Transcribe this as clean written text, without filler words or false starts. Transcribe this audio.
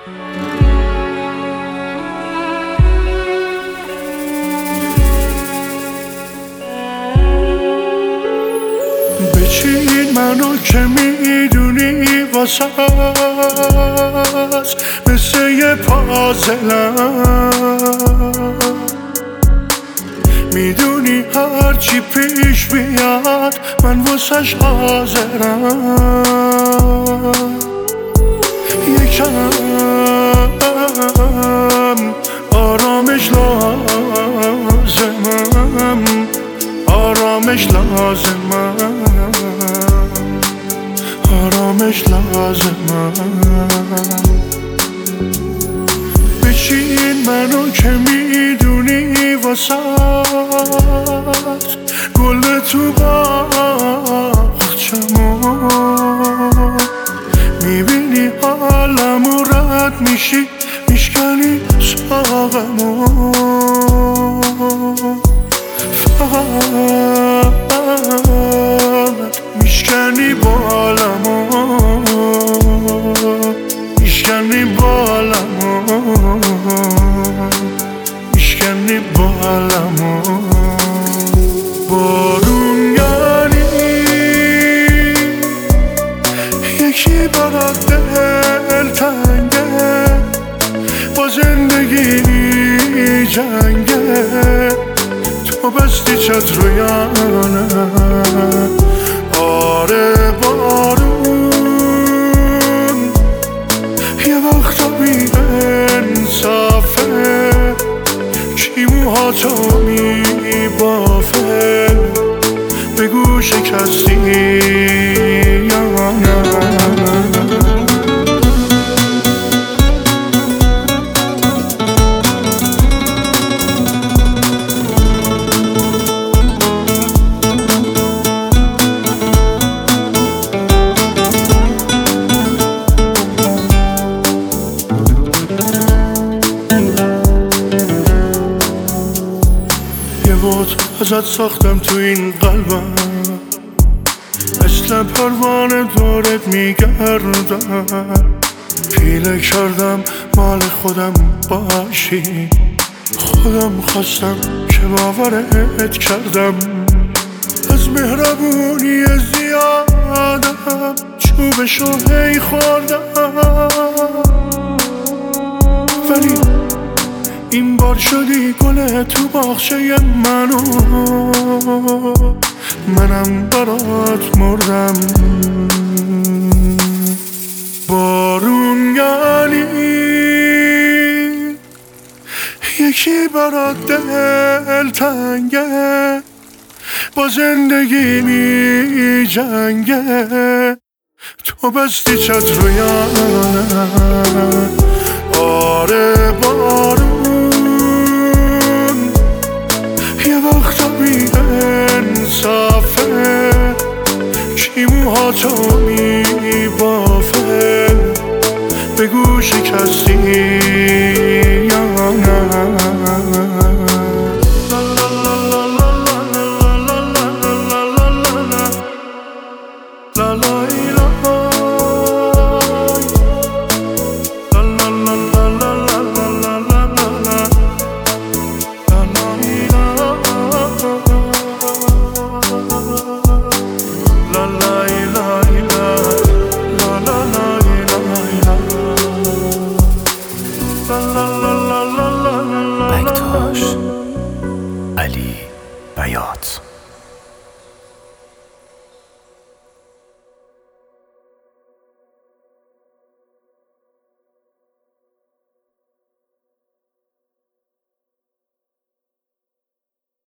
بچین منو که میدونی واسه مثل یه پازلم، میدونی هرچی پیش بیاد من واسش حاضرم. یکم آرامش لازمم، آرامش لازمم، آرامش لازمم. بچین منو که میدونی واسات گل تو باغچمون، میبینی حالمو رد میشی میشکنی ساقمو، فقط میشکنی بالمو، میشکنی بالمو، میشکنی بالمو. بارون یعنی یکی برات دلتنگه، با زندگی جنگه، تو بستی چتر یا نه؟ آره بارون یه وقتا بی انصافه، کی موهاتو میبافه، بگو شکستی یا نه؟ ازت ساختم تو این قلبم، مثل پروانه دورت میگردم، پیله کردم مال خودم باشی، خودم خواستم که باورت کردم، از مهربونی زیادم چوبشو هی خوردم، ولی این بار شدی گل تو باغچه منو، منم برات مردم. بارون یعنی یکی برات دلتنگه، با زندگی می جنگه، تو بستی چتر یا نه؟ آره بارون یه وقتا بی انصافه، کی موهاتو میبافه، بگو شکستی